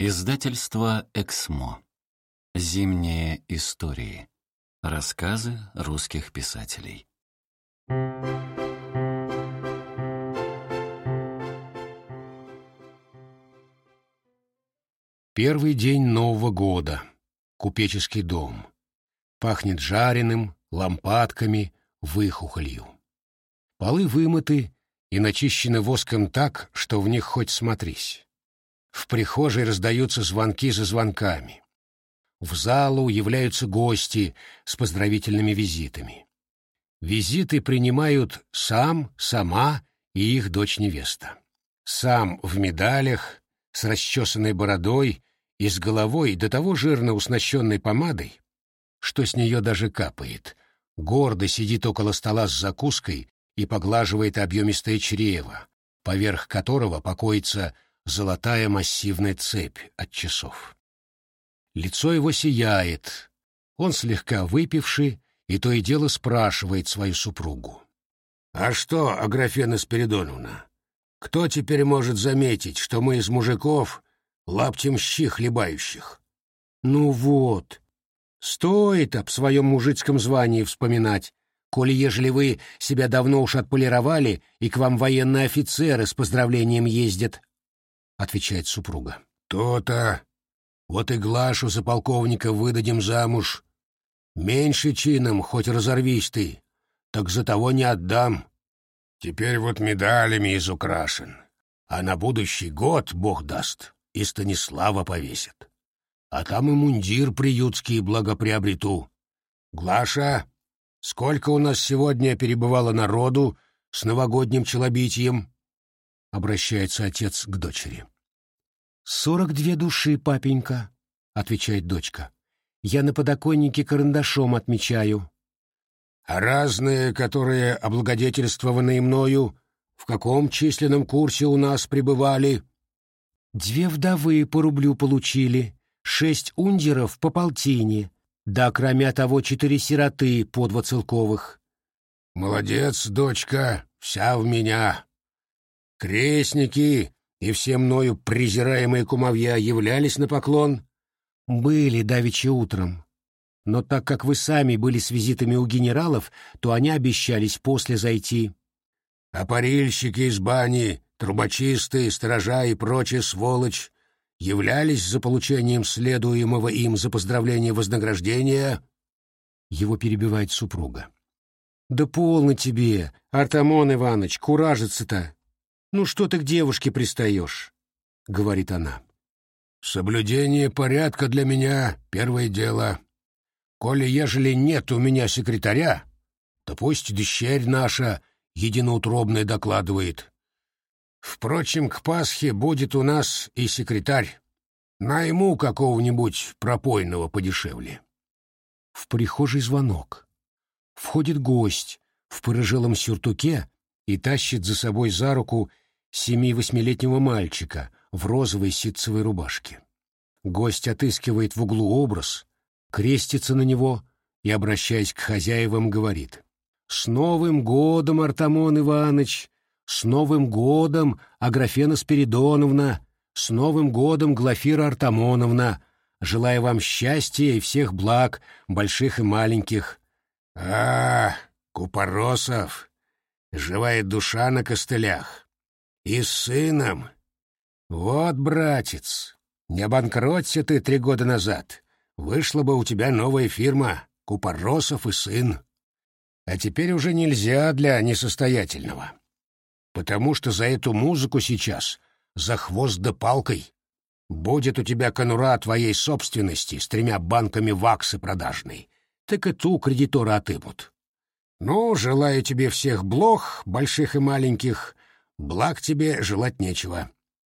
Издательство «Эксмо». Зимние истории. Рассказы русских писателей. Первый день Нового года. Купеческий дом. Пахнет жареным, лампадками, выхухолью. Полы вымыты и начищены воском так, что в них хоть смотрись. В прихожей раздаются звонки за звонками. В залу являются гости с поздравительными визитами. Визиты принимают сам, сама и их дочь-невеста. Сам в медалях, с расчесанной бородой и с головой до того жирно уснащенной помадой, что с нее даже капает, гордо сидит около стола с закуской и поглаживает объемистое чрево, поверх которого покоится золотая массивная цепь от часов. Лицо его сияет, он слегка выпивший, и то и дело спрашивает свою супругу. «А что, Аграфена Спиридоновна, кто теперь может заметить, что мы из мужиков лаптем щи хлебающих?» «Ну вот, стоит об своем мужицком звании вспоминать, коли ежели вы себя давно уж отполировали, и к вам военные офицеры с поздравлением ездят», — отвечает супруга. «То-то. Вот и Глашу за полковника выдадим замуж. Меньше чином, хоть разорвись ты, так за того не отдам. Теперь вот медалями изукрашен, а на будущий год, Бог даст, и Станислава повесят. А там и мундир приютский благоприобрету. Глаша, сколько у нас сегодня перебывало народу с новогодним челобитием?» — обращается отец к дочери. 42 души, папенька, — отвечает дочка. Я на подоконнике карандашом отмечаю. А разные, которые облагодетельствованные мною, в каком численном курсе у нас пребывали? 2 вдовы по рублю получили, 6 ундеров по полтине, да кроме того 4 сироты по 2 целковых. Молодец, дочка, вся в меня. Крестники и все мною презираемые кумовья являлись на поклон? Были давеча утром. Но так как вы сами были с визитами у генералов, то они обещались после зайти. А парильщики из бани, трубочисты, сторожа и прочая сволочь являлись за получением следуемого им за поздравление вознаграждения? Его перебивает супруга. Да полно тебе, Артамон Иваныч, куражиться-то. Ну что ты к девушке пристаешь? — говорит она. Соблюдение порядка для меня — первое дело. Коли ежели нет у меня секретаря, то пусть дщерь наша единоутробная докладывает. Впрочем, к Пасхе будет у нас и секретарь. Найму какого-нибудь пропойного подешевле. В прихожей звонок. Входит гость в порыжелом сюртуке и тащит за собой за руку 7-8-летнего мальчика в розовой ситцевой рубашке. Гость отыскивает в углу образ, крестится на него и, обращаясь к хозяевам, говорит: «С Новым годом, Артамон Иваныч! С Новым годом, Аграфена Спиридоновна! С Новым годом, Глафира Артамоновна! Желаю вам счастья и всех благ, больших и маленьких!» «А, Купоросов! Живая душа на костылях! И с сыном! Вот, братец, не обанкроться ты 3 года назад, вышла бы у тебя новая фирма «Купоросов и сын». А теперь уже нельзя для несостоятельного, потому что за эту музыку сейчас за хвост да палкой. Будет у тебя конура твоей собственности с 3 банками ваксы продажной, так и ту кредиторы отымут. Ну, желаю тебе всех блох, больших и маленьких, благ тебе желать нечего.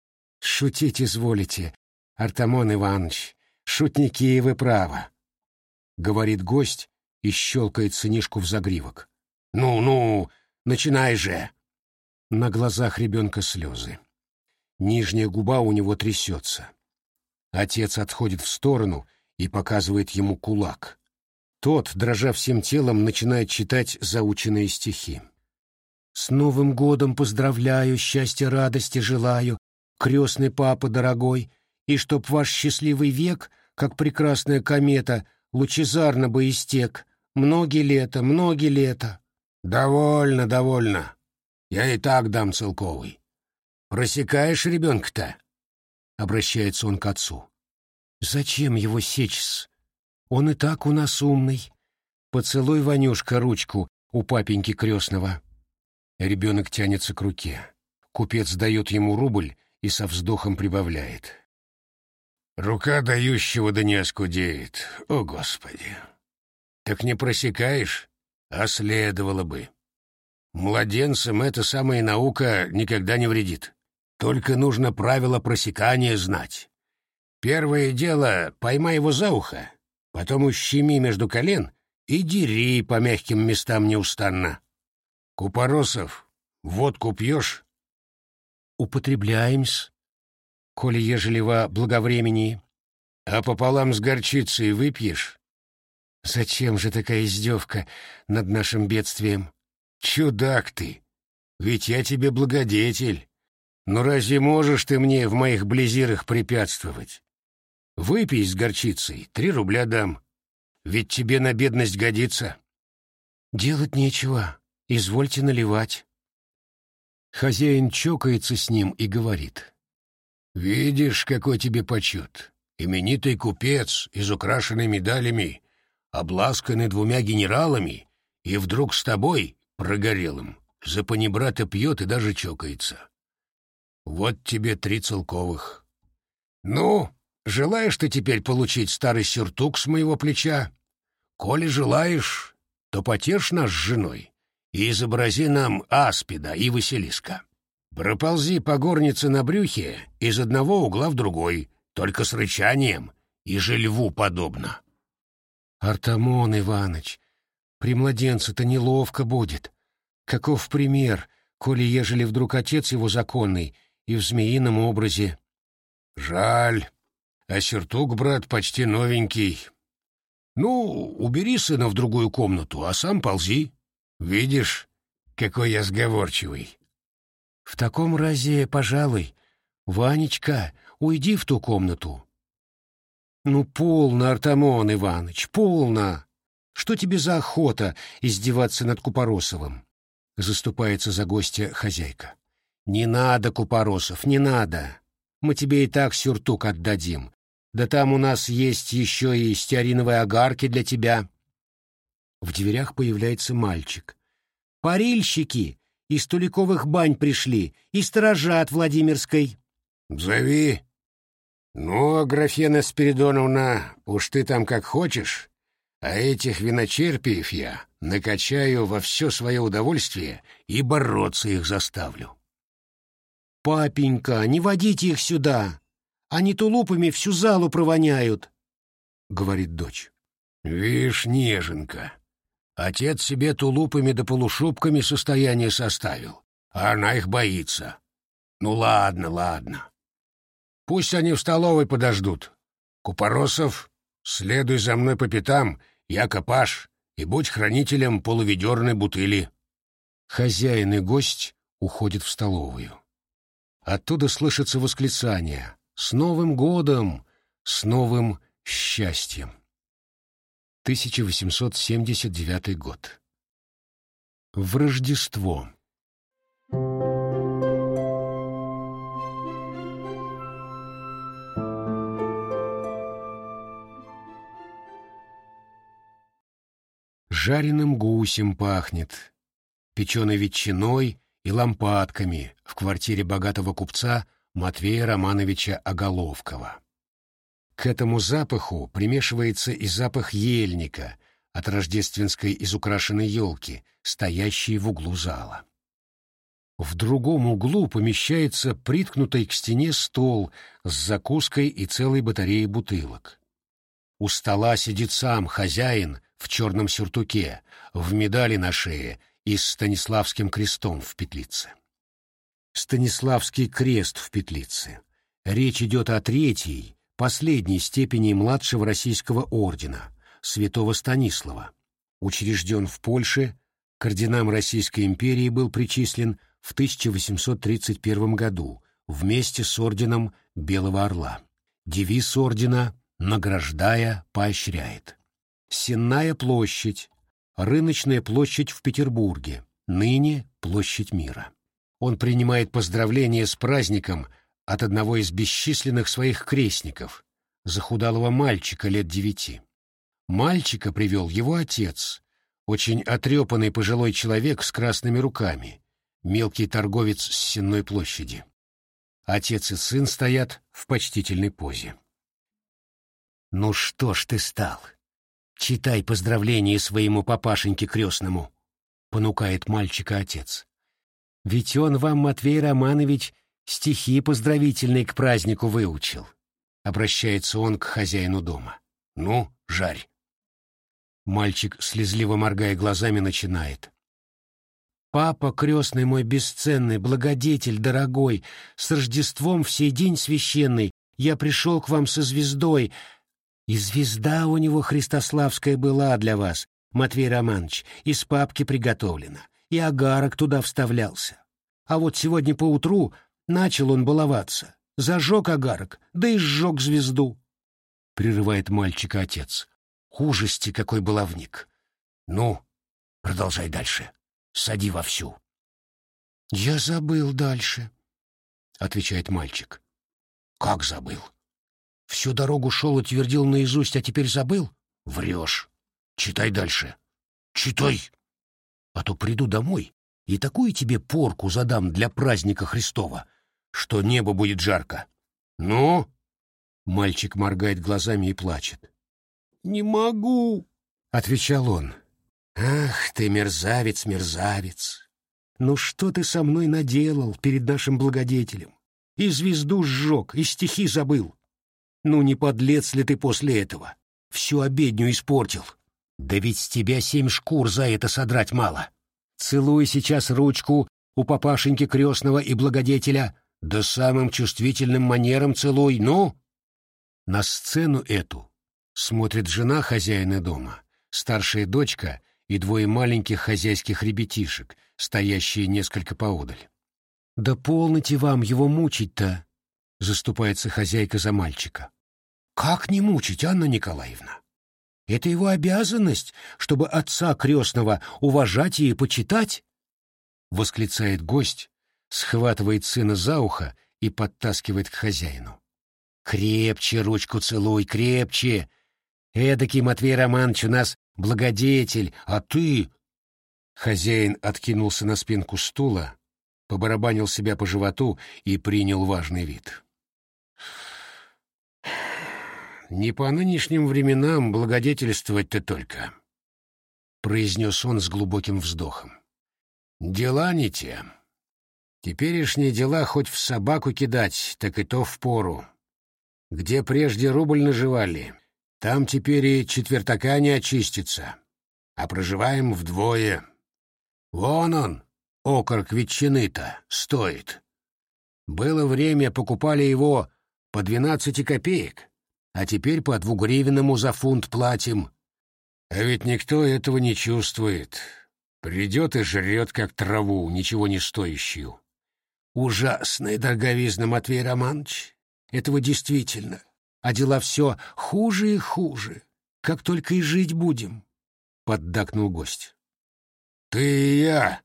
Шутить изволите, Артамон Иванович, шутники вы право, — говорит гость и щелкает сынишку в загривок. Ну, начинай же. На глазах ребенка слезы. Нижняя губа у него трясется. Отец отходит в сторону и показывает ему кулак. Тот, дрожа всем телом, начинает читать заученные стихи. «С Новым годом поздравляю, счастья, радости желаю, крестный папа дорогой, и чтоб ваш счастливый век, как прекрасная комета, лучезарно бы истек. Многие лета. Довольно, довольно. Я и так дам целковый. Просекаешь ребенка-то? Обращается он к отцу. Зачем его сечь-с? Он и так у нас умный. Поцелуй, Ванюшка, ручку у папеньки крестного. Ребенок тянется к руке. Купец дает ему рубль и со вздохом прибавляет. Рука дающего да не оскудеет. О, Господи! Так не просекаешь, а следовало бы. Младенцам эта самая наука никогда не вредит. Только нужно правила просекания знать. Первое дело — поймай его за ухо, потом ущеми между колен и дери по мягким местам неустанно. Купоросов, водку пьешь? Употребляем-с, коли ежели во благовремени. А пополам с горчицей выпьешь? Зачем же такая издевка над нашим бедствием? Чудак ты! Ведь я тебе благодетель. Ну разве можешь ты мне в моих близирах препятствовать? Выпей с горчицей, 3 рубля дам. Ведь тебе на бедность годится. Делать нечего, извольте наливать. Хозяин чокается с ним и говорит. Видишь, какой тебе почет. Именитый купец, изукрашенный медалями, обласканный 2 генералами, и вдруг с тобой, прогорелым, за панибрата пьет и даже чокается. Вот тебе 3 целковых. Ну, желаешь ты теперь получить старый сюртук с моего плеча? Коли желаешь, то потешь нас с женой и изобрази нам аспида и Василиска. Проползи по горнице на брюхе из одного угла в другой, только с рычанием, и же льву подобно. Артамон Иваныч, при младенце-то неловко будет. Каков пример, коли ежели вдруг отец его законный и в змеином образе? Жаль, а сюртук, брат, почти новенький. Ну, убери сына в другую комнату, а сам ползи. Видишь, какой я сговорчивый. В таком разе, пожалуй, Ванечка, уйди в ту комнату. Ну, полно, Артамон Иваныч, полно. Что тебе за охота издеваться над Купоросовым? Заступается за гостя хозяйка. Не надо, Купоросов, не надо. Мы тебе и так сюртук отдадим. Да там у нас есть еще и стеариновые огарки для тебя. В дверях появляется мальчик. Парильщики из Туликовых бань пришли и сторожа от Владимирской. Зови. Ну, Аграфена Спиридоновна, уж ты там как хочешь, а этих виночерпиев я накачаю во все свое удовольствие и бороться их заставлю. Папенька, не водите их сюда. Они тулупами всю залу провоняют, — говорит дочь. Вишь, неженка, отец себе тулупами да полушубками состояние составил, а она их боится. Ну ладно, ладно. Пусть они в столовой подождут. Купоросов, следуй за мной по пятам, я копаш, и будь хранителем полуведерной бутыли. Хозяин и гость уходят в столовую. Оттуда слышится восклицание: «С Новым годом! С новым счастьем!» 1879 год. В Рождество. Жареным гусем пахнет, печеной ветчиной и лампадками в квартире богатого купца Матвея Романовича Оголовкова. К этому запаху примешивается и запах ельника от рождественской изукрашенной елки, стоящей в углу зала. В другом углу помещается приткнутый к стене стол с закуской и целой батареей бутылок. У стола сидит сам хозяин в черном сюртуке, в медали на шее и с Станиславским крестом в петлице. Станиславский крест в петлице. Речь идет о третьей, последней степени младшего российского ордена, святого Станислава. Учрежден в Польше, к орденам Российской империи был причислен в 1831 году вместе с орденом Белого Орла. Девиз ордена «Награждая, поощряет». Сенная площадь, рыночная площадь в Петербурге, ныне площадь Мира. Он принимает поздравления с праздником от одного из бесчисленных своих крестников, захудалого мальчика лет 9. Мальчика привел его отец, очень отрепанный пожилой человек с красными руками, мелкий торговец с Сенной площади. Отец и сын стоят в почтительной позе. «Ну что ж ты стал? Читай поздравления своему папашеньке крестному», — понукает мальчика отец. «Ведь он вам, Матвей Романович, стихи поздравительные к празднику выучил», — обращается он к хозяину дома. «Ну, жарь». Мальчик, слезливо моргая глазами, начинает. «Папа крестный мой бесценный, благодетель дорогой, с Рождеством в сей день священный я пришел к вам со звездой. И звезда у него христославская была для вас, Матвей Романович, из папки приготовлена, и агарок туда вставлялся. А вот сегодня поутру начал он баловаться, зажег агарок, да и сжег звезду», — прерывает мальчика отец. «Ужасти какой баловник! Ну, продолжай дальше. Сади вовсю». «Я забыл дальше», — отвечает мальчик. «Как забыл? Всю дорогу шел и твердил наизусть, а теперь забыл? Врешь. Читай дальше. Читай. А то приду домой и такую тебе порку задам для праздника Христова, что небо будет жарко. Ну?» Мальчик моргает глазами и плачет. «Не могу», — отвечал он. «Ах ты, мерзавец, мерзавец! Ну что ты со мной наделал перед нашим благодетелем? И звезду сжег, и стихи забыл. Ну не подлец ли ты после этого? Всю обедню испортил. Да ведь с тебя 7 шкур за это содрать мало. Целуй сейчас ручку у папашеньки крестного и благодетеля, да самым чувствительным манером целуй, ну!» На сцену эту смотрит жена хозяина дома, старшая дочка и 2 маленьких хозяйских ребятишек, стоящие несколько поодаль. «Да полноте вам его мучить-то!» — заступается хозяйка за мальчика. «Как не мучить, Анна Николаевна? Это его обязанность, чтобы отца крестного уважать и почитать!» — восклицает гость, схватывает сына за ухо и подтаскивает к хозяину. «Крепче ручку целуй, крепче! Эдакий Матвей Романович у нас благодетель, а ты...» Хозяин откинулся на спинку стула, побарабанил себя по животу и принял важный вид. «Не по нынешним временам благодетельствовать-то только», — произнес он с глубоким вздохом. «Дела не те. Теперешние дела хоть в собаку кидать, так и то впору. Где прежде рубль наживали, там теперь и четвертака не очистится, а проживаем вдвое. Вон он, окорок ветчины-то, стоит. Было время, покупали его по 12 копеек, а теперь по 2 гривенному за фунт платим. А ведь никто этого не чувствует. Придет и жрет, как траву, ничего не стоящую. Ужасная дороговизна, Матвей Романович. Этого действительно. А дела все хуже и хуже. Как только и жить будем, — поддакнул гость. «Ты и я.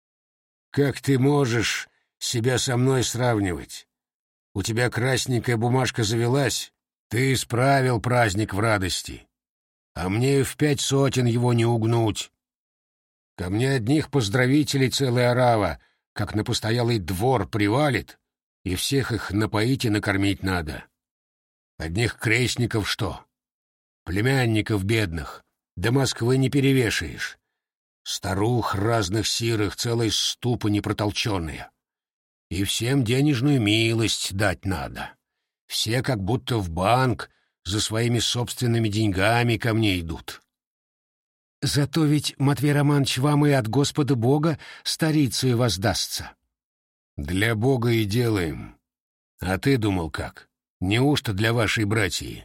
Как ты можешь себя со мной сравнивать? У тебя красненькая бумажка завелась, ты исправил праздник в радости, а мне в 5 сотен его не угнуть. Ко мне одних поздравителей целая орава, как на постоялый двор привалит, и всех их напоить и накормить надо. Одних крестников что? Племянников бедных, до Москвы не перевешаешь. Старух разных сирых целые ступы непротолченные. И всем денежную милость дать надо. Все как будто в банк за своими собственными деньгами ко мне идут. Зато ведь, Матвей Романович, вам и от Господа Бога старицею воздастся. Для Бога и делаем. А ты думал как? Неужто для вашей братьи?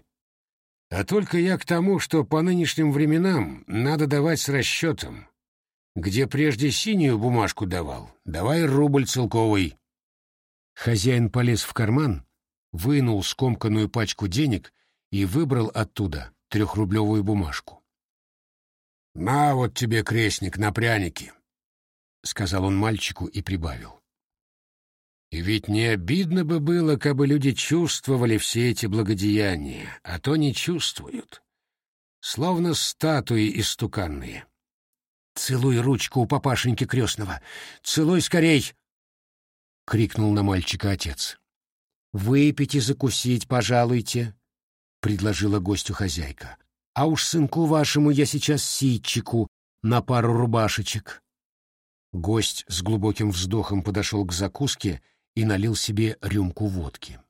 А только я к тому, что по нынешним временам надо давать с расчетом. Где прежде синюю бумажку давал, давай рубль целковый. Хозяин полез в карман, вынул скомканную пачку денег и выбрал оттуда 3-рублевую бумажку. «На вот тебе, крестник, на пряники», — сказал он мальчику и прибавил. «И ведь не обидно бы было, кабы люди чувствовали все эти благодеяния, а то не чувствуют, словно статуи истуканные. Целуй ручку у папашеньки крестного, целуй скорей!» — крикнул на мальчика отец. «Выпить и закусить, пожалуйте», — предложила гостю хозяйка. «А уж сынку вашему я сейчас ситчику на пару рубашечек». Гость с глубоким вздохом подошел к закуске и налил себе рюмку водки.